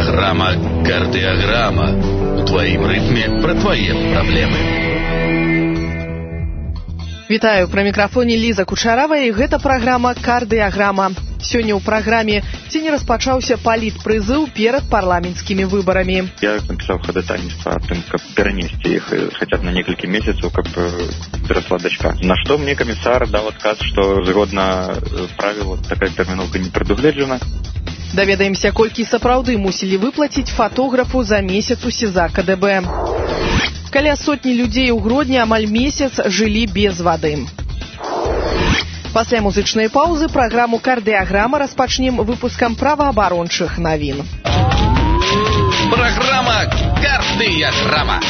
Программа «Кардиограмма». У твоім рытме пра твае праблемы. Вітаю, пры мікрафоне Ліза Кучарава, і гэта праграма «Кардыяграма». Сёння ў праграме ці не распачаўся палітпрызыў перад парламенцкімі выбарамі. Я написал ходатайство о том, как перенести их хотя бы на несколько месяцев, как выросла дочка. На что мне комиссар дал отказ, что згодна правил такая терминовка не прадугледжана. Даведаемся, колькі сапраўды мусілі выплаціць фатографу за месяц у СІЗА КДБ. Каля сотні людзей у Гродні амаль месяц жылі без вады. Пасля музычнай паўзы праграму «Кардыяграма» распачнем выпускам праваабарончых навін. Программа «Кардыяграма».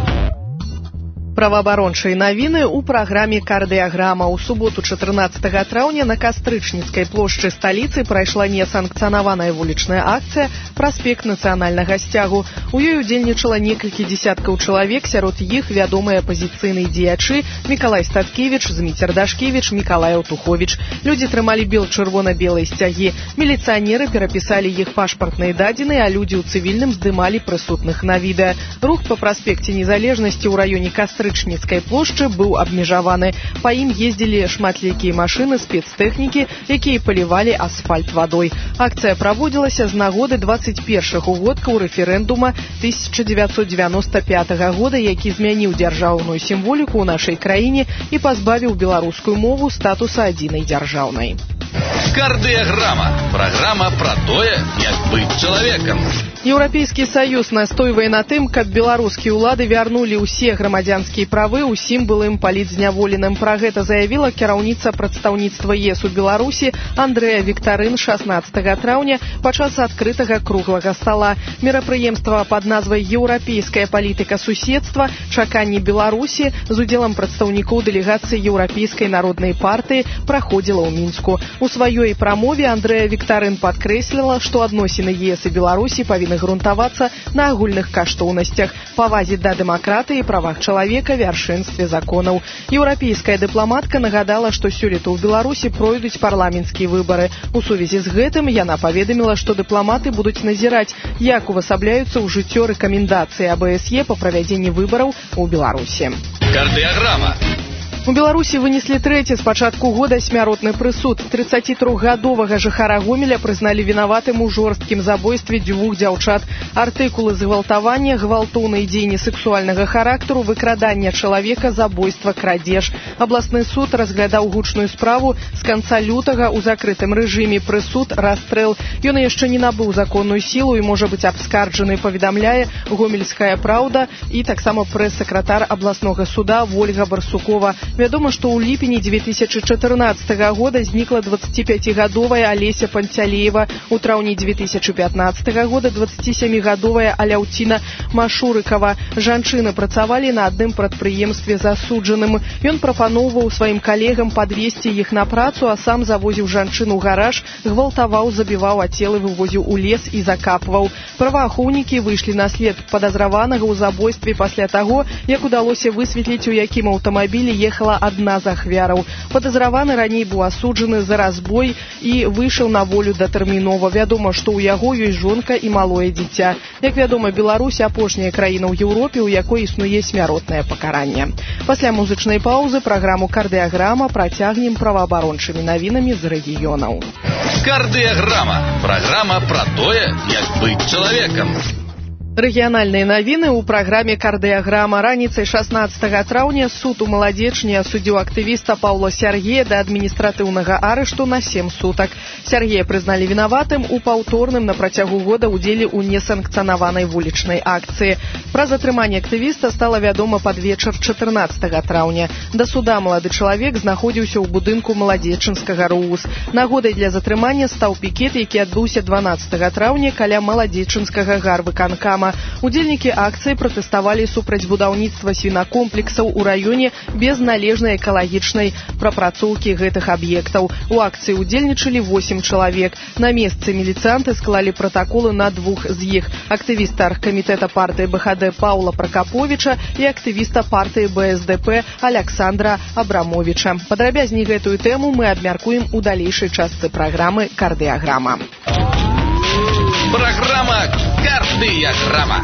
Праваабарончыя навіны ў праграме «Кардыяграма». У суботу 14 траўня на Кастрычніцкай плошчы сталіцы прайшла несанкцыянаваная вулічная акцыя «Праспект нацыянальнага сцягу». У ёй удзельнічала некалькі дзесяткаў чалавек, сярод іх вядомыя апазіцыйныя дзеячы Мікалай Статкевіч, Зміцер Дашкевіч, Мікалай Аўтуховіч. Людзі трымалі бел-чырвона-белыя сцягі. Міліцыянеры перапісалі іх пашпартныя дадзеныя, а людзі ў цывільным здымалі прысутных на відэа. Рух па праспекце Незалежнасці ў раёне Кастрычніцкай плошчы быў абмежаваны. Па ім ездзілі шматлікія машыны спецтэхнікі, якія палівалі асфальт вадой. Акцыя праводзілася з нагоды 21-х угодкаў рэферэндума 1995 года, які змяніў дзяржаўную сімволіку ў нашай краіне і пазбавіў беларускую мову статуса адзінай дзяржаўнай. Кардыяграма. Программа про тое, як быць чалавекам. Еўрапейскі саюз настойвае на тым, каб беларускія ўлады вярнулі ўсе грамадзянскія правы ўсім былым палітзняволеным. Пра гэта заявіла кіраўніца прадстаўніцтва ЕС у Беларусі Андрэя Віктарын 16 траўня падчас адкрытага круглага стала. Мерапрыемства пад назвай «Еўрапейская палітыка суседства. Чаканні Беларусі» з удзелам прадстаўнікоў дэлегацыі Еўрапейскай народнай партыі праходзіла ў Мінску. У сваёй прамове Андрэя Віктарын падкрэсліла, што адносіны ЕС і Беларусі павінны грунтавацца на агульных каштоўнасцях, павазе да дэмакратыі, правах чалавека, вяршэнстве законаў. Еўрапейская дыпламатка нагадала, што сёлета ў Беларусі пройдуць парламенцкія выбары. У сувязі з гэтым яна паведаміла, што дыпламаты будуць назіраць, як увасабляюцца ў жыццё рэкамендацыі АБСЕ па правядзенні выбараў у Беларусі. Кардыяграма. У Беларусі вынеслі трэці з пачатку года смяротны прысуд. 33гадовага жыхара Гомеля прызналі вінаватым у жорсткім забойстве дзвюх дзяўчат. Артыкулы згвалтавання, гвалтоўныя дзеянні сэксуальнага характару, выкрадання чалавека, забойства, крадзеж. Абласны суд разглядаў гучную справу з канца лютага ў закрытым рэжыме. Прысуд, расстрэл. Ён яшчэ не набыў законную сілу і можа быць абскарджаны, паведамляе «Гомельская праўда» і таксама прэс-сакратар абласнога суда Вольга Барсукова. Вядома, што ў ліпені 2014 года знікла 25гадовая Алеся Панцялеева. У траўні 2015 года 27гадовая Аляўціна Машурыкава. Жанчыны працавалі на адным прадпрыемстве засуджаным. Ён прапаноўваў сваім калегам падвесці іх на працу, а сам завозіў жанчыну ў гараж, гвалтаваў, забіваў, а целы вывозіў у лес і закапваў. Праваахоўнікі выйшлі на след падазраванага ў забойстве пасля таго, як удалося высветліць, у якім аўтамабілі ехала адна з ахвяраў. Падазраваны раней быў асуджаны за разбой і выйшаў на волю датэрмінова. Вядома, што ў яго ёсць жонка і малое дзіця. Як вядома, Беларусь апошняя краіна ў Еўропе, у якой існуе смяротнае пакаранне. Пасля музычнай паўзы праграму «Кардыяграма» працягнем праваабарончымі навінамі з рэгіёнаў. Кардыяграма. Программа про тое, як быць чалавекам. Рэгіянальныя навіны ў праграме «Кардыяграма». Раніцай 16 траўня суд у Маладзечні асудзіў актывіста Паўла Сяргея да адміністратыўнага арышту на 7 сутак. Сяргея прызналі вінаватым у паўторным на працягу года ўдзеле ў несанкцыянаванай вулічнай акцыі. Пра затрыманне актывіста стала вядома пад вечар 14 траўня. Да суда малады чалавек знаходзіўся ў будынку Маладзечынскага РУС. Нагодай для затрымання стаў пікет, які адбыўся 12 траўня каля Маладзечынскага гарвыканкама. Удзельнікі акцыі пратэставалі супраць будаўніцтва свінакомплексаў у раёне без належнай экалагічнай прапрацоўкі гэтых аб'ектаў. У акцыі удзельнічалі 8 чалавек. На месцы міліцыянты склалі пратаколы на 2 з іх. Актывіста аргкамітэта партыі БХД Паўла Пракаповіча і актывіста партыі БСДП Аляксандра Абрамовіча. Падрабязней гэтую тэму мы абмяркуем у далейшай частцы праграмы «Кардыяграма». Программа Кардыяграма.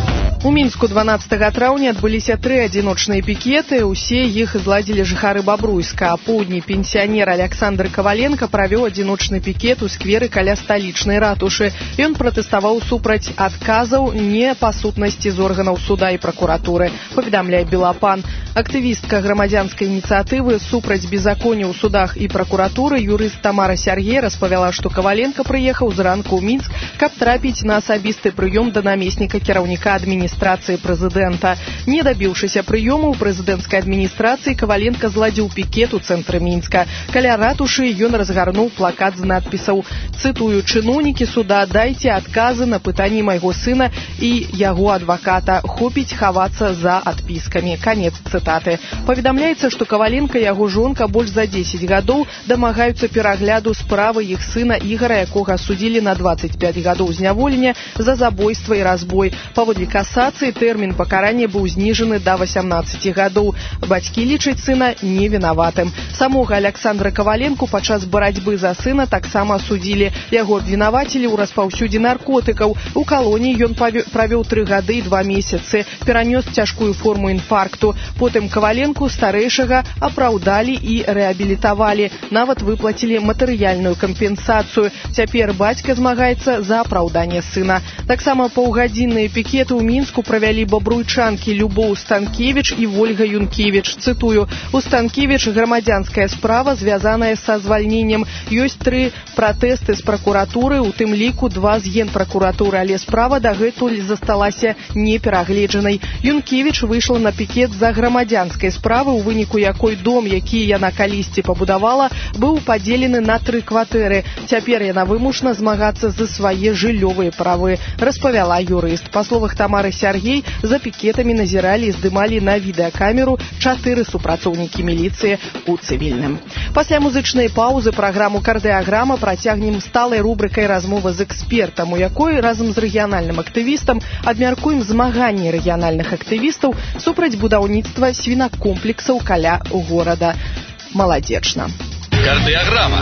У Мінску 12 траўня адбыліся 3 адзіночныя пікеты, усе іх зладзілі жыхары Бабруйска. А поўдні пенсіянер Александр Коваленко правёў адзіночны пікет у скверы каля сталічнай ратушы. Ён пратэставаў супраць адказаў не па сутнасці з органаў суда і пракуратуры, паведамляе Белапан. Актывістка грамадзянскай ініцыятывы супраць беззаконня ў судах і пракуратуры юрыст Тамара Сяргей распавяла, што Коваленко прыехаў зранку ў Мінск, каб трапіць на асабісты прыём да намесніка кіраўніка адміністрацыі прэзідэнта. Не дабіўшыся прыёму ў прэзідэнцкай адміністрацыі, Коваленко зладзіў пікет у цэнтры Мінска. Каля ратушы ён разгарнуў плакат з надпісаў, цытую: «Чыноўнікі суда, дайце адказы на пытанні майго сына і яго адваката. Хопіць хавацца за адпіскамі». Канец цытаты. Паведамляецца, што Коваленко і яго жонка больш за 10 гадоў дамагаюцца перагляду справы іх сына Ігара, якога судзілі на 25 гадоў зняволення за забойства і разбой. Паводле касацыі тэрмін пакарання быў зніжаны да 18 гадоў. Бацькі лічаць сына невінаватым. Самога Александра Коваленко падчас барацьбы за сына таксама судзілі. Яго абвінавацілі ў распаўсюдзе наркотыкаў. У калоніі ён правёў 3 гады і 2 месяцы. Перанёс цяжкую форму інфаркту. Потым Коваленко старэйшага апраўдалі і рэабілітавалі. Нават выплацілі матэрыяльную кампенсацыю. Цяпер бацька змагаецца за апраўданне сына. Таксама паўгадзінныя пікеты ў Мінску правялі бабруйчанкі Любоў Станкевіч і Вольга Юнкевіч. Цытую: «У Станкевіч грамадзянская справа, звязаная са звальненнем. Ёсць 3 пратэсты з пракуратуры, у тым ліку 2 з генпракуратуры, але справа дагэтуль засталася неперагледжанай. Юнкевіч выйшла на пікет за грамадзянскай справы, у выніку якой дом, які яна калісьці пабудавала, быў падзелены на 3 кватэры. Цяпер яна вымушана змагацца за свае жыллёвыя правы», распавяла юрыст. Па словах Тамары Сяргей, за пікетамі назіралі і здымалі на відэакамеру 4 супрацоўнікі міліцыі у цывільным. Пасля музычнай паўзы праграму «Кардыяграма» працягнем сталай рубрыкай «Размова з экспертам», у якой разам з рэгіянальным актывістам абмяркуем змаганні рэгіянальных актывістаў супраць будаўніцтва свінакомплексаў каля горада Маладзечна. Кардыяграма.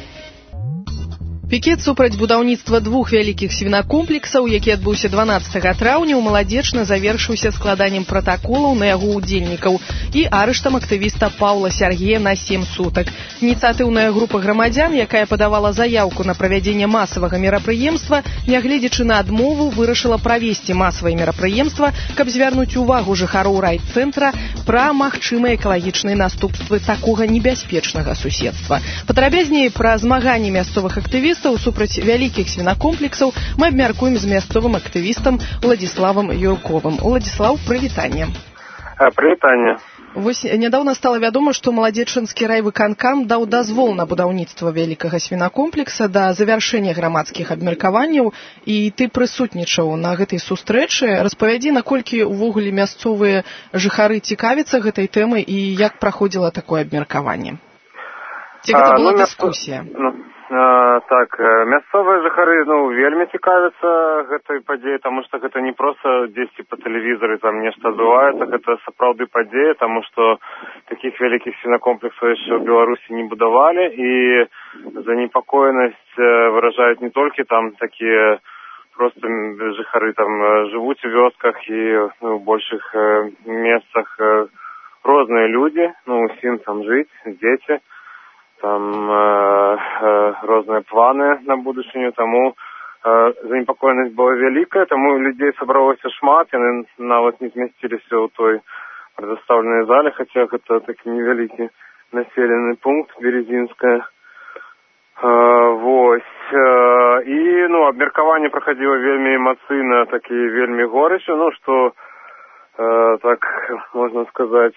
Пікет супраць будаўніцтва 2 вялікіх свінакомплексаў, які адбыўся 12 траўня, у Маладзечна завершыўся складаннем пратаколаў на яго ўдзельнікаў і арыштам актывіста Паўла Сяргея на 7 сутак. Ініцыятыўная група грамадзян, якая падавала заяўку на правядзенне масавага мерапрыемства, нягледзячы на адмову, вырашыла правесці масавае мерапрыемства, каб звярнуць увагу жыхароў райцэнтра пра магчымыя экалагічныя наступствы такога небяспечнага суседства. Падрабязней пра змаганні мясцовых актывістаў супраць вялікіх свінакомплексаў мы абмяркуем з мясцовым актывістам Уладзіславам Юрковым. Уладзіслаў, прывітанне. Прывітанне. Вось нядаўна стала вядома, што Маладзечанскі райвыканкам даў дазвол на будаўніцтва вялікага свінакомплекса да завяршэння грамадскіх абмеркаванняў, і ты прысутнічаў на гэтай сустрэчы. Распавядзі, наколькі увогуле мясцовыя жыхары цікавяцца гэтай тэмай і як праходзіла такое абмеркаванне. Ці гэта была дыскусія? Так, мясцовыя жыхары вельмі цікавяцца гэтай падзеяй, таму што гэта не проста дзесьці па тэлевізары там нешта адбываецца, гэта сапраўды падзея, таму што такіх вялікіх свінакомплексаў яшчэ ў Беларусі не будавалі, і занепакоенасць выражаюць не толькі там такія проста жыхары там жывуць у вёсках і ў большых месцах розныя людзі, усім там жыць, дзеці. Там розныя планы на будучыню, таму занепакоенасць была вялікая, таму людзей сабралося шмат, яны нават не змясціліся ў той прадастаўленай зале, хаця гэта такі невялікі населены пункт, Березінская. Вось. І, абмеркаванне прахадзіла вельмі эмацыйна, такі вельмі горача, што, так можна сказаць,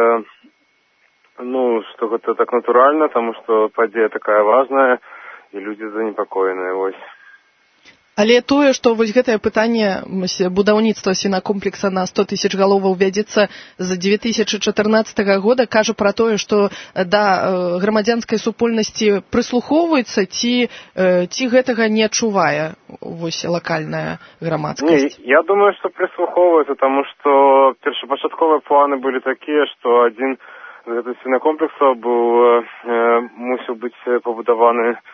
што гэта так натуральна, таму што падзея такая важная, і людзі занепакоеныя, вось. Але тое, што вось гэтае пытанне будаўніцтва свінакомплекса на 100 000 галоваў вядзецца з 2014 года, кажа пра тое, што да грамадзянскай супольнасці прыслухоўваецца, ці гэтага не адчувае вось лакальная грамадскасць? Я думаю, што прыслухоўваецца, таму што першапачатковыя планы былі такія, што адзін з гэтых свінакомплексаў мусіў быць пабудаваны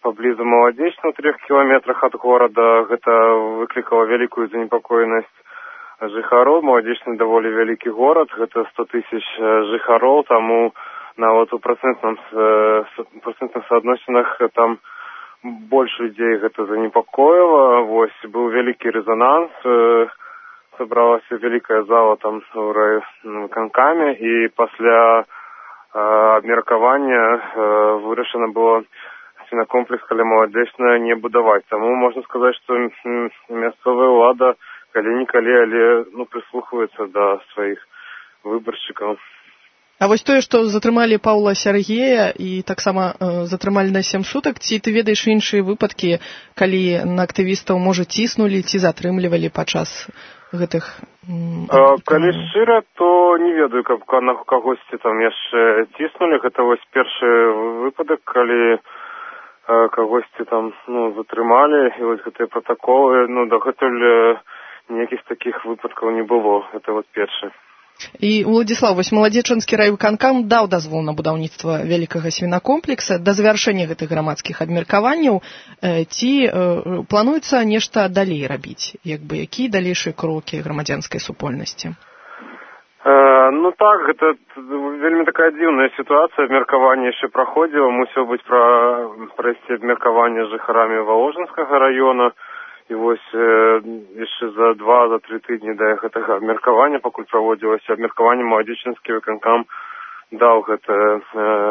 паблізу Маладзечна ў 3 кіламетрах ад горада. Гэта выклікала вялікую занепакоенасць жыхароў. Маладзечны даволі вялікі горад, гэта 100 тысяч жыхароў, таму нават у працэнтных суадносінах там больш людзей гэта занепакоіла. Вось, быў вялікі рэзананс, сабралася вялікая зала там у райвыканкаме, і пасля абмеркавання вырашана было свінакомплекс каля Маладзечна не будаваць. Таму можна сказаць, што мясцовая ўлада калі-нікалі, але прыслухваецца да сваіх выбаршчыкаў. А вось тое, што затрымалі Паўла Сяргея і таксама затрымалі на 7 сутак, ці ты ведаеш іншыя выпадкі, калі на актывістаў, можа, ціснулі ці затрымлівалі падчас гэтых... Калі шчыра, то не ведаю, каб на кагосьці там яшчэ ціснулі. Гэта вось першы выпадак, калі кагосьці там затрымалі, і вось гэтыя пратаколы, дагэтуль ніякіх такіх выпадкаў не было. Гэта вот першы. І, Уладзіслаў, вось Маладзечанскі райвыканкам даў дазвол на будаўніцтва вялікага свінакомплекса да завяршэння гэтых грамадскіх абмеркаванняў. Ці плануецца нешта далей рабіць? Якія далейшыя крокі грамадзянскай супольнасці? Так, гэта вельмі такая дзіўная сітуацыя. Абмеркаванне яшчэ праходзіла, мусіла быць прайсці абмеркаванне з жыхарамі Валожанскага района. І вось яшчэ за 2-3 тыдні да гэтага абмеркавання, пакуль праводзілася абмеркаванне, Маладзечанскі выканкам даў гэта,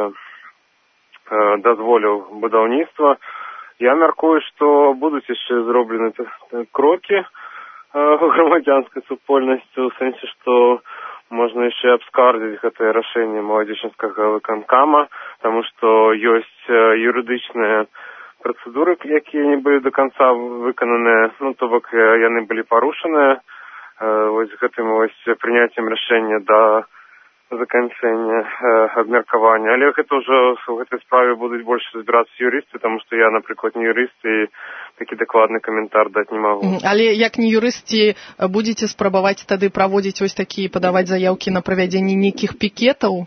дазволіў будаўніцтва. Я мяркую, што будуць яшчэ зроблены крокі грамадзянскай супольнасцю, у сэнсе, што можна яшчэ абскардзіць гэтае рашэнне Маладзечанскага выканкама, таму што ёсць юрыдычныя працэдуры, якія не былі до канца выкананыя, то бок яны былі парушаныя вось гэтым прыняццем рашэння да заканчэння абмеркавання. Але гэта ўжо у гэтай справе будуць больш разбірацца юрысты, таму што я, напрыклад, не юрыст і такі дакладны каментар даць не магу. Але як не юрыст, ці будзеце спрабаваць тады праводзіць вось такія, падаваць заяўкі на правядзенне нейкіх пікетаў?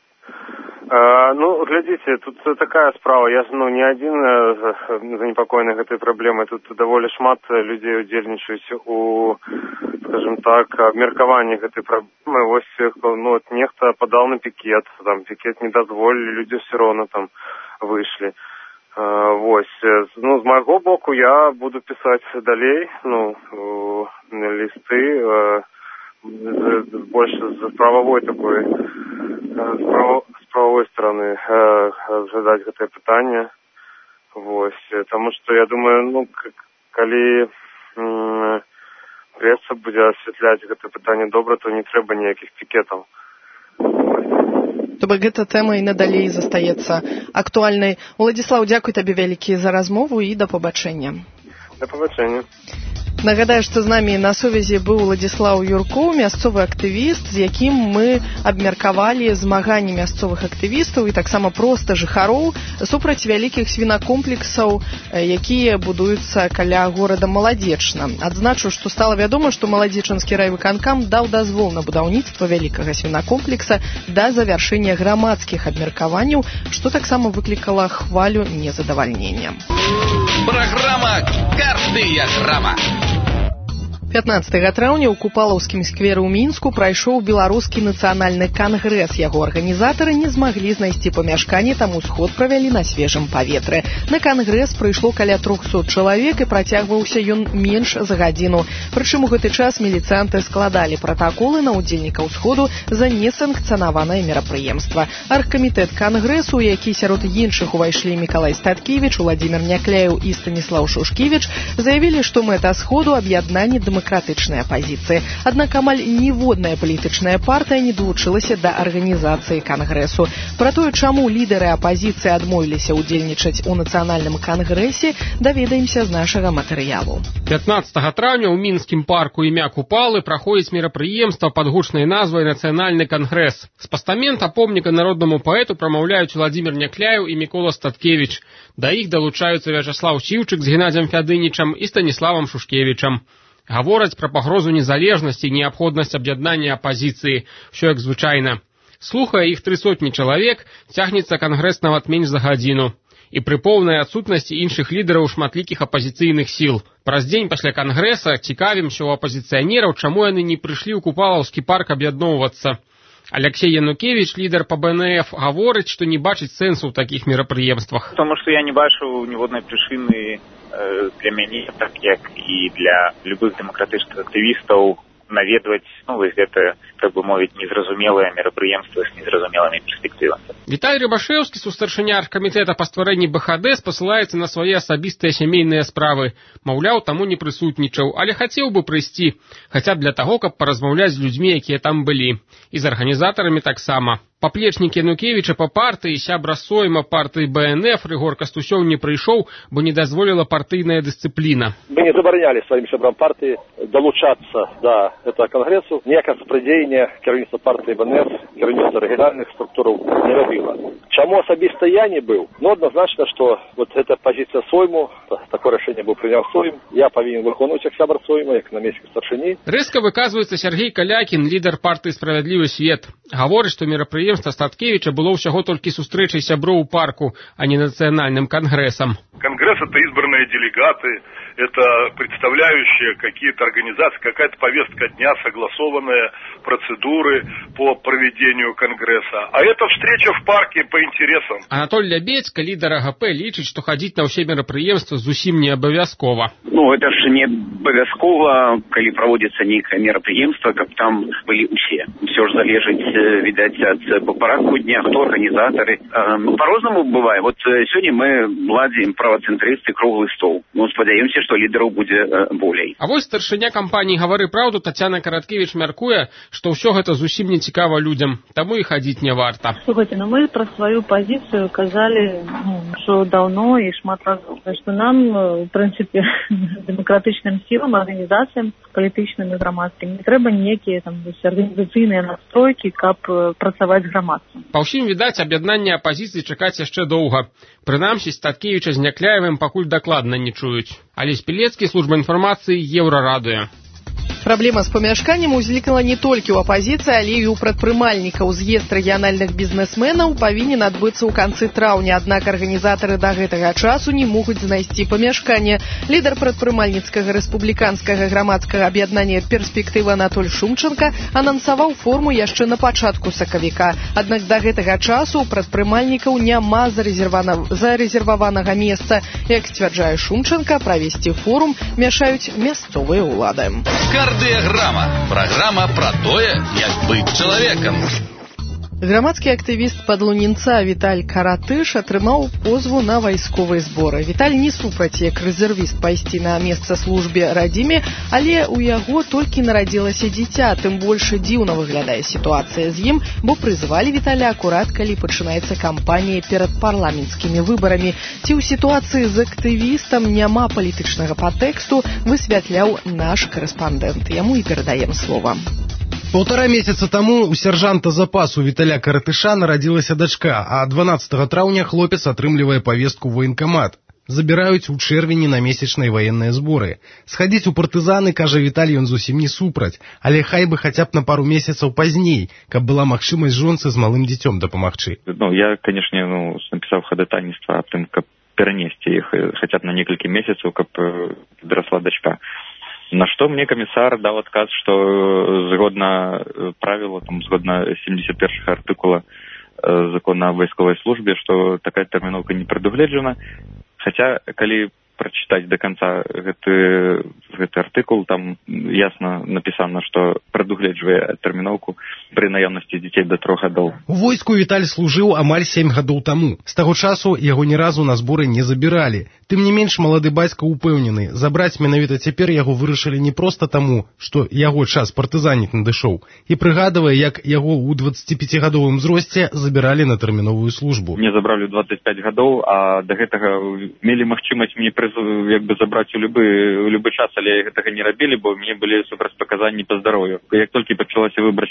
Глядзіце, тут такая справа. Я не адзін занепакоены гэтай праблемай. Тут даволі шмат людзей удзельнічаюць у, скажем так, абмеркаванні гэтай праблемы. Вось, нехта падаў на пікет, там пікет не дазволілі, людзі ўсё роўна там выйшлі. Вось, з майго боку я буду пісаць далей, лісты, больш з прававой такой, з правовой стороны задаць гэтае пытанне. Вось, таму што я думаю, калі прэса будзе асвятляць гэта пытанне добра, то не трэба ніякіх пікетаў. То бок гэта тэма і надалей застаецца актуальнай. Уладзіслаў, дзякуй табе вялікі за размову і да пабачэння. Да пабачэння. Нагадаю, што з намі на сувязі быў Уладзіслаў Юркоў, мясцовы актывіст, з якім мы абмеркавалі змаганні мясцовых актывістаў і таксама проста жыхароў супраць вялікіх свінакомплексаў, якія будуюцца каля горада Маладзечна. Адзначу, што стала вядома, што Маладзечанскі райвыканкам даў дазвол на будаўніцтва вялікага свінакомплекса да завяршэння грамадскіх абмеркаванняў, што таксама выклікала хвалю незадавальнення. Праграма «Картыя грама». 15 траўня ў Купалаўскім скверы ў Мінску прайшоў беларускі нацыянальны кангрэс. Яго арганізатары не змаглі знайсці памяшканне, таму сход правялі на свежым паветры. На кангрэс прыйшло каля 300 чалавек і працягваўся ён менш за гадзіну. Прычым у гэты час міліцыянты складалі пратаколы на ўдзельнікаў сходу за несанкцыянаванае мерапрыемства. Аргкамітэт кангрэсу, у які сярод іншых увайшлі Мікалай Статкевіч, Уладзімір Някляеў і Станіслаў Шушкевіч, заявілі, што мэта сходу аб'яднанне дэмакратычнай апазіцыі. Аднак амаль ніводная палітычная партыя не далучылася да арганізацыі кангрэсу. Пра тое, чаму лідары апазіцыі адмовіліся ўдзельнічаць у нацыянальным кангрэсе, даведаемся з нашага матэрыялу. 15 траўня ў мінскім парку імя Купалы праходзіць мерапрыемства пад гучнай назвай «Нацыянальны кангрэс». З пастамента помніка народнаму паэту прамаўляюць Уладзімір Някляеў і Мікола Статкевіч. Да іх далучаюцца Вячаслаў Сіўчык з Геннадзем Фядынічам і Станіславам Шушкевічам. Гавораць пра пагрозу незалежнасці і неабходнасць аб'яднання апазіцыі, ўсё як звычайна. Слухае іх 300 чалавек, цягнецца кангрэс нават менш за гадзіну. і пры поўнай адсутнасці іншых лідараў шматлікіх апазіцыйных сіл. Праз дзень пасля кангрэса цікавімся ў апазіцыянераў, чаму яны не прыйшлі ў Купалаўскі парк аб'ядноўвацца. Алексей Янукевич, лідар па БНФ, гаворыць, што не бачыць сэнсу ў такіх мерапрыемствах. Тому што я не бачу ніводнай прычыны для мяне, так як і для любых дэмакратычных актывістаў, наведваць гэта, так бы мовіць, незразумелыя мерапрыемствы з незразумелымі перспектывамі. Віталь Рыбашэўскі, сустарчыня аргкамітэта па стварэнні БХД, спасылаецца на свае асабістыя сямейныя справы. Маўляў, таму не прысутнічаў, але хацеў бы прыйсці, хаця б для таго, каб паразмаўляць з людзьмі, якія там былі. І з арганізатарамі таксама. Паплечнік Янукевіча па партыі, сябра сойма партыі БНФ Рыгор Кастусёў не прыйшоў, бо не дазволіла партыйная дысцыпліна. Мы не забараняли сваім сябрам партыі долучацца да этого кангрэсу. Ніякага супрадзеяння кіраўніцтва партыі БНФ, кіраўніцтва рэгіянальных структураў не рабіла. Чаму асабіста я не быў? Адназначна, што гэта пазіцыя сойму, такое рашэнне быў прыняў сойм, я павінен выконваць як сябар сойма, як намеснік старшыні. Рэзка выказваецца Сергей Калякін, лідар партыі «Справядлівы свет». Гаворыць, што мерапрыемства Статкевича было ўсяго толькі сустрэчай сяброў у парку, а не нацыянальным кангрэсам. Конгресс — это избранные делегаты, это представляющие какие-то организации, какая-то повестка дня, согласованные процедуры по проведению Конгресса. А это встреча в парке по интересам. Анатоль Лябедзька, лідар АГП, лічыць, што хадзіць на ўсе мерапрыемствы зусім не абавязкова. Это ж не абавязкова, калі праводзіцца нейкае мерапрыемства, каб там былі ўсе. Усё ж залежыць, відаць, ад парадку дня, хто арганізатары. По-рознаму бывае. Сёння мы ладзім правацэнтрысты круглы стол. Спадзяёмся, што лідараў будзе болей. А вось старшыня кампаніі «Гавары праўду» Тацяна Караткевіч мяркуе, што ўсё гэта зусім не цікава людзям, таму і хадзіць не варта. Слухайте, мы пра сваю пазіцыю казалі ўжо даўно і шмат разоў. Што нам, у прынцыпе, дэмакратычным сілам, арганізацыям палітычным і грамадскім не трэба ніякія арганізацыйныя настройкі, каб працаваць з грамадствам. Па ўсім відаць, аб'яднання апазіцыі чакаць яшчэ доўга. Прынамсі, Статкевіча з Някляевым пакуль дакладна не чуюць. Алесь Пілецкі, служба інфармацыі, Еўрарадыё. Праблема з памяшканнем узнікла не толькі ў апазіцыі, але і ў прадпрымальнікаў. З'езд рэгіянальных бізнесменаў павінен адбыцца ў канцы траўня, аднак арганізатары да гэтага часу не могуць знайсці памяшканне. Лідар прадпрымальніцкага рэспубліканскага грамадскага аб'яднання «Перспектыва» Анатоль Шумченка анансаваў форму яшчэ на пачатку сакавіка. Аднак да гэтага часу ў прадпрымальнікаў няма зарэзерваванага месца. Як сцвярджае Шумченка, правесці форум мяшаюць мясцовыя ўлады. Кардыяграма. Программа про тое, як быць чалавекам. Грамадскі актывіст падлунінца Віталь Каратыш атрымаў позву на вайсковыя зборы. Віталь не супраць як рэзервіст пайсці на месца службе радзіме, але ў яго толькі нарадзілася дзіця, тым больш дзіўна выглядае сітуацыя з ім, бо прызвалі Віталя акурат, калі пачынаецца кампанія перад парламенцкімі выбарамі. Ці ў сітуацыі з актывістам няма палітычнага падтэксту, высвятляў наш карэспандэнт. Яму і перадаем слова. 1,5 месяца таму у сяржанта запасу Віталя Каратыша нарадзілася дачка, а 12 траўня хлопец атрымлівае павестку ў военкамат. Забіраюць у чэрвені на месячныя ваенныя зборы. Схадзіць у партызаны, кажа Віталь, ён зусім не супраць, але хай бы хаця б на пару месяцаў пазней, каб была магчымасць жонцы з малым дзіцём дапамагчы. Я, конечно, напісаў хадатайніцтва аб тым, каб перанесці іх хаця б на некалькі месяцаў, каб дарасла дачка. На что мне комиссар дал отказ, что згодна правила, згодна 71 артикула закона о войсковой службе, что такая терминовка не предугледжена. Хотя, калі прочитать до конца гэты артыкул, там ясно написано, что прадугледжвае тэрміноўку пры наяўнасці дзяцей до 3 гадоў. У войску Віталь служыў амаль 7 гадоў таму. З таго часу яго ні разу на зборы не забіралі. Тым не менш, малады бацька упэўнены, забраць менавіта цяпер яго вырашылі не проста таму, што яго час партызаніць надышоў, і прыгадвае, як яго ў 25-гадовым узросце забіралі на тэрміновую службу. Мне забралі 25 гадоў, а да гэтага мелі магчымасць мне забраць у любы час, але гэтага не рабілі, бо мне былі супрацьпаказанні па здароўю. Як толькі пачалася выбарчая кампанія,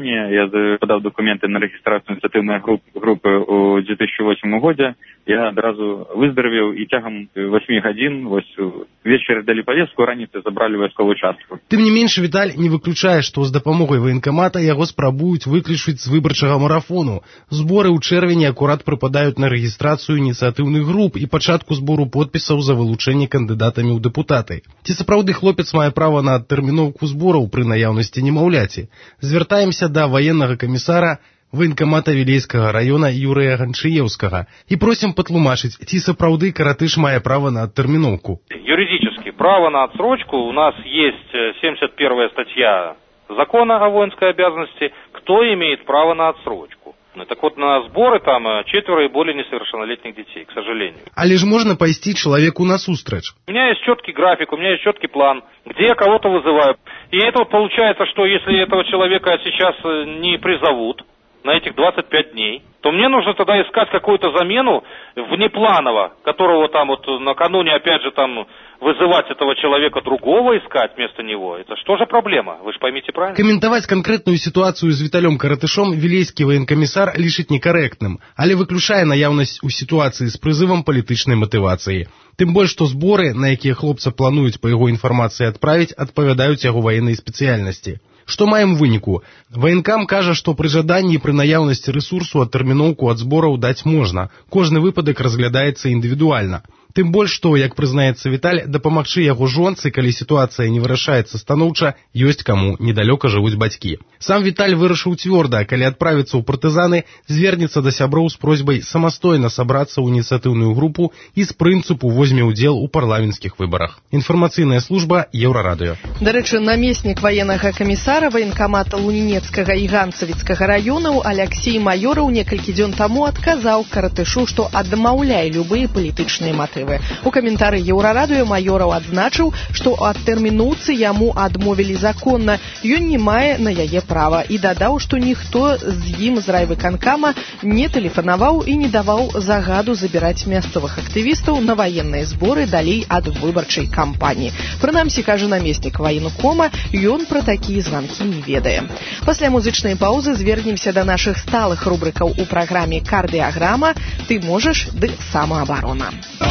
ранее. Я подал документы на регистрацию инициативной группы у 2008 году. Я одразу выздоровел и тягом 8 годин вечер дали повестку, раніцай забрали войсковую участку. Тым не менш, Віталь не выключае, што з дапамогай военкамата яго спрабуюць выключыць з выбарчага марафону. Зборы ў чэрвені акурат прыпадаюць на рэгістрацыю ініцыятыўных груп і пачатку збору подпісаў за вылучэнне кандыдатамі ў дэпутаты. Ці сапраўды хлопец мае права на адтэрміноўку збораў пры наяўнасці немаўляці? Звяртаемся да военнага камісара военкамата Вілейскага района Юрыя Ганчыеўскага і просім патлумачыць, ці сапраўды Каратыш мае права на адтэрміноўку. Юридически право на отсрочку у нас есть 71-я статья закона о воинской обязанности, кто имеет право на отсрочку. Так вот, на сборы там 4 и более несовершеннолетних детей, к сожалению. Але ж можно пойти человеку насустрач. У меня есть четкий график, у меня есть четкий план, где я кого-то вызываю. И это вот получается, что если этого человека сейчас не призовут на этих 25 дней, то мне нужно тогда искать какую-то замену внепланово, которого там вот накануне опять же там вызывать этого человека другого искать вместо него. Это что же проблема? Вы же поймите правильно. Каментаваць канкрэтную сітуацыю з Віталём Каратышом вілейскі военкамісар лічыць некарэктным, але выключае наяўнасць у сітуацыі з прызывам палітычнай матывацыі. Тым больш, што зборы, на якія хлопца плануюць па яго інфармацыі адправіць, адпавядаюць яго ваеннай спецыяльнасці. Што маем у выніку? Военкам кажа, што пры жаданні і пры наяўнасці рэсурсу адтэрміноўку ад збораў даць можна. Кожны выпадак разглядаецца індывідуальна. Тым больш, што, як прызнаецца Віталь, дапамагчы яго жонцы, калі сітуацыя не вырашаецца станоўча, ёсць каму, недалёка жывуць бацькі. Сам Віталь вырашыў цвёрда, калі адправіцца ў партызаны, звернецца да сяброў з просьбай самастойна сабрацца ў ініцыятыўную групу і з прынцыпу возьме ўдзел у парламенцкіх выбарах. Інфармацыйная служба Еўрарадыё. Дарэчы, намеснік ваеннага камісара военкамата Лунінецкага і Ганцавіцкага раёнаў Аляксей Маёраў некалькі дзён таму адказаў Каратышу, што адмаўляе любыя палітычныя матывы. У каментары Еўрарадыё Маёраў адзначыў, што ад тэрмінуўцы яму адмовілі законна, ён не мае на яе права, і дадаў, што ніхто з ім з райвыканкама не тэлефанаваў і не даваў загаду забіраць мясцовых актывістаў на ваенныя зборы далей ад выбарчай кампаніі. Прынамсі, кажа намеснік военкома, ён пра такія званкі не ведае. Пасля музычнай паўзы звернемся да нашых сталых рубрыкаў у праграме «Кардыяграма. Ты можаш, ды самаабарона».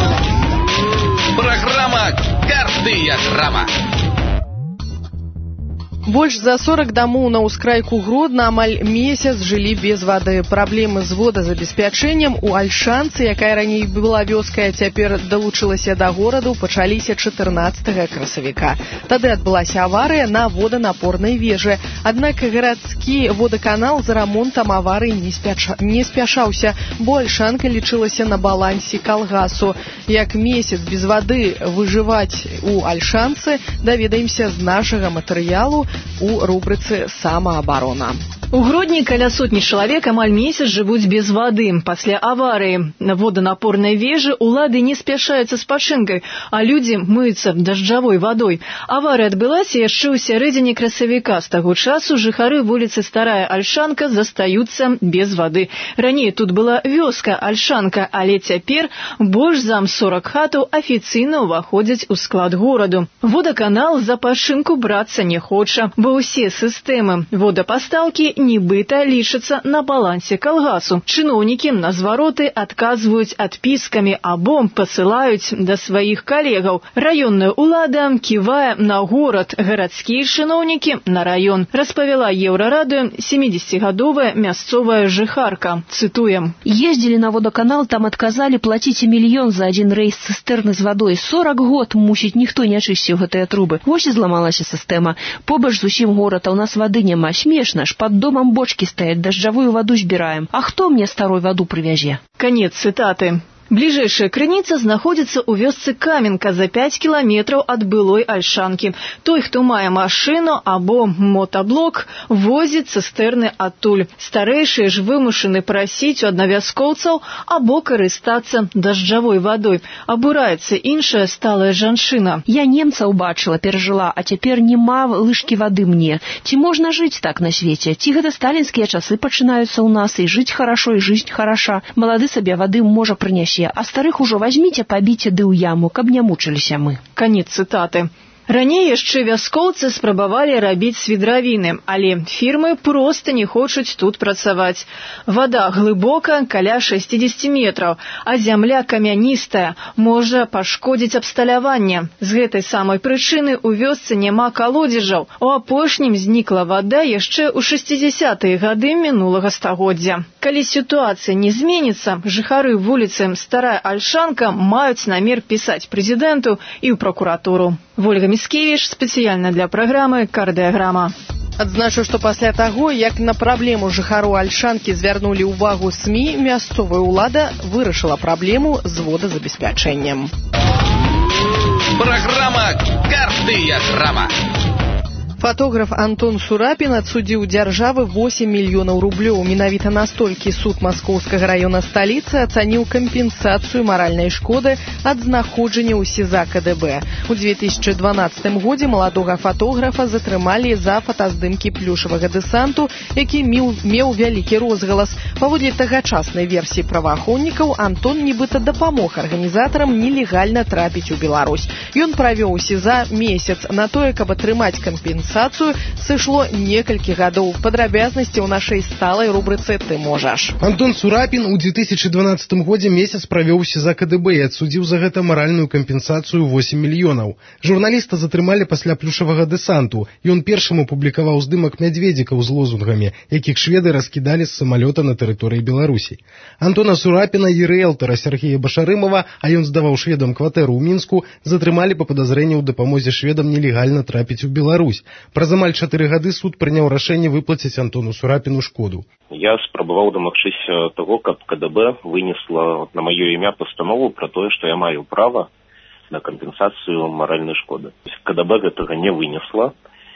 Программа «Кардыяграма». Больш за 40 дамоў на ўскрайку Гродна амаль месяц жылі без вады. Праблемы з водазабеспячэннем у Альшанцы, якая раней была вёскай, а цяпер далучылася да гораду, пачаліся 14 красавіка. Тады адбылася аварыя на воданапорнай вежы. Аднак гарадскі водаканал за рамонтам аварыі не спяшаўся, бо Альшанка лічылася на балансе калгасу. Як месяц без вады выжываць у Альшанцы, даведаемся з нашага матэрыялу у рубрыцы «Самаабарона». У Гродні каля сотні чалавек амаль месяц жывуць без вады. Пасля аварыі на воданапорнай вежы улады не спяшаюцца з пачынкай, а людзі мыюцца дажджавой вадой. Аварыя адбылася яшчэ ў сярэдзіне красавіка. З таго часу жыхары вуліцы Старая Альшанка застаюцца без вады. Раней тут была вёска Альшанка, але цяпер больш за 40 хатаў афіцыйна ўваходзяць у склад гораду. Водаканал за пачынку брацца не хоча, бо ўсе сістэмы водапастаўкі нібыта лічацца на балансе калгасу. Чыноўнікі на звароты адказваюць адпіскамі або пасылаюць да сваіх калегаў. Раённая ўлада ківае на горад, гарадскія чыноўнікі на раён. Распавяла Еўрарадыё 70-гадовая мясцовая жыхарка. Цытуем. Ездзілі на водаканал, там адказалі, плаціце мільён за адзін рэйс цыстэрны з вадой. 40 год, мусіць, ніхто не чысціў гэтыя трубы. Вось і зламалася сістэма. Побач з усім горад, а ў нас вады няма. Смешна ж, пад домам бочкі стаяць, дажджавую ваду збіраем. А хто мне старой ваду прывязе? Канец цытаты. Бліжэйшая крыніца знаходзіцца ў вёсцы Каменка за 5 кіламетраў ад былой Альшанкі. Той, хто мае машыну або мотаблок, возіць цыстэрны адтуль. Старэйшыя ж вымушаны прасіць у аднавяскоўцаў або карыстацца дажджавой вадой. Абураецца іншая сталая жанчына. Я немца ўбачыла, перажыла, а цяпер няма лыжкі вады мне. Ці можна жыць так на свеце? Ці гэта сталінскія часы пачынаюцца ў нас, і жыць хорошо, і жизнь хороша. Малады сабе вады можа прынясці, а старых ужо возьмите, побите ды ў яму, каб не мучыліся мы. Конец цытаты. Раней яшчэ вяскоўцы спрабавалі рабіць свідравіны, але фірмы проста не хочуць тут працаваць. Вада глыбока, каля 60 метраў, а зямля камяністая, можа пашкодзіць абсталяванне. З гэтай самай прычыны ў вёсцы няма калодзежаў. У апошнім знікла вада яшчэ ў 60-е гады мінулага стагоддзя. Калі сітуацыя не зменіцца, жыхары вуліцы Старая Альшанка маюць намер пісаць прэзідэнту і ў пракуратуру. Вольга Міскевіч, спецыяльна для праграмы «Кардыяграма». Адзначу, што пасля таго, як на праблему жыхароў Альшанкі звярнулі ўвагу СМІ, мясцовая ўлада вырашыла праблему з водазабеспячэннем. Праграма «Кардыяграма». Фотограф Антон Сурапін адсудзіў дзяржавы 8 мільёнаў рублёў. Менавіта настолькі суд Маскоўскага раёна сталіцы ацаніў кампенсацыю маральнай шкоды ад знаходжання ў СІЗА КДБ. У 2012 годзе маладога фотографа затрымалі за фотаздымкі плюшавага дэсанту, які меў вялікі розгалас. Паводле тагачаснай версіі праваахоўнікаў, Антон нібыта дапамог арганізатарам нелегальна трапіць у Беларусь. Ён правёў у СІЗА месяц. На тое, каб атрымаць кампенсацыю, сышло некалькі гадоў. Падрабязнасці ў нашай сталай рубрыцы «Ты можаш». Антон Сурапін у 2012 годзе месяц правёў у СІЗА КДБ і адсудзіў за гэта маральную кампенсацыю 8 мільёнаў. Журналіста затрымалі пасля плюшавага дэсанту. Ён першым апублікаваў здымак мядзведзікаў з лозунгамі, якіх шведы раскідалі з самалёта на тэрыторыі Беларусі. Антона Сурапіна і рыэлтара Сергея Башарымова, а ён здаваў шведам кватэру ў Мінску, затрымалі па падазрэнні ў дапамозе шведам нелегальна трапіць у Беларусь. Праз амаль 4 гады суд прыняў рашэнне выплаціць Антону Сурапіну шкоду. Я спрабаваў дамагчыся таго, каб КДБ вынесла на маё імя пастанову пра тое, што я маю права на кампенсацыю маральнай шкоды. КДБ гэтага не вынесла,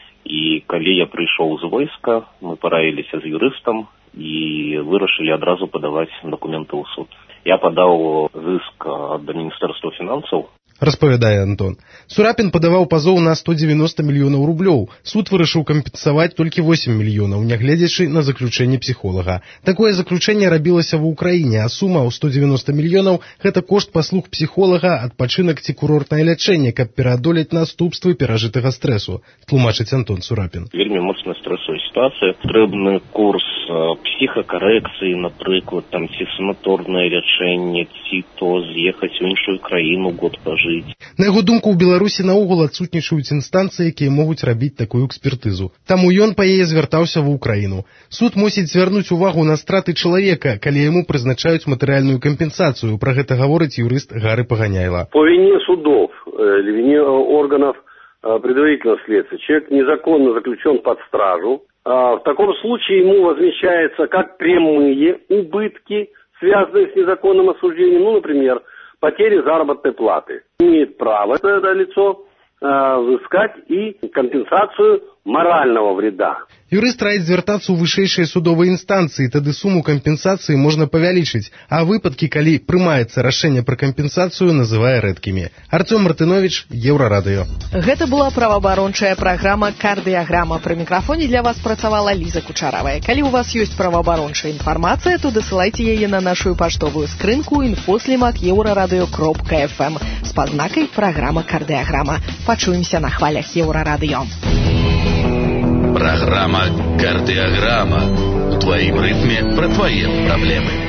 і калі я прыйшоў з войска, мы параіліся з юрыстам і вырашылі адразу падаваць дакументы ў суд. Я падаў зыск ад Міністэрства фінансаў. Распавядае Антон. Сурапін падаваў пазоў на 190 мільёнаў рублёў. Суд вырашыў кампенсаваць толькі 8 мільёнаў, нягледзячы на заключэнне псіхолага. Такое заключэнне рабілася ва ўкраіне, а сума ў 190 мільёнаў – гэта кошт паслуг псіхолага, адпачынак ці курортнае лячэнне, каб пераадолець наступствы перажытага стрэсу, тлумачыць Антон Сурапін. Вельмі моцная стрэсовая сітуацыя. Трэбны курс псіхакарэкцыі, напрыклад, там ці санаторнае лячэнне, ці то з'ехаць у іншую краіну год пажыць. На яго думку, у Беларусі наогул адсутнічаюць інстанцыі, якія могуць рабіць такую экспертызу. Таму ён па яе звяртаўся ва ўкраіну. Суд мусіць звярнуць увагу на страты чалавека, калі яму прызначаюць матэрыяльную кампенсацыю. Пра гэта гаворыць юрыст Гары Паганяйла. По вине судов или вине органов предварительного следствия человек незаконно заключен под стражу. В таком случае ему возмещается как прямые убытки, связанные с незаконным осуждением, например, потери заработной платы. Имеет право это лицо взыскать и компенсацию морального вреда. Юрыст раіць звяртацца ў вышэйшыя судовыя інстанцыі, тады суму кампенсацыі можна павялічыць, а выпадкі, калі прымаецца рашэнне пра кампенсацыю, называе рэдкімі. Артём Мартынович, Еўрарадыё. Гэта была праваабарончая праграма «Кардыяграма». Пры мікрафоне для вас працавала Ліза Кучаравая. Калі у вас ёсць праваабарончая інфармацыя, то дасылайце яе на нашу паштовую скрынку info@euraradыё.fm з пазнакай «Праграма Кардыяграма». Пачуемся на хвалях Еўрарадыё. Программа «Кардиограмма». В твоем ритме про твои проблемы.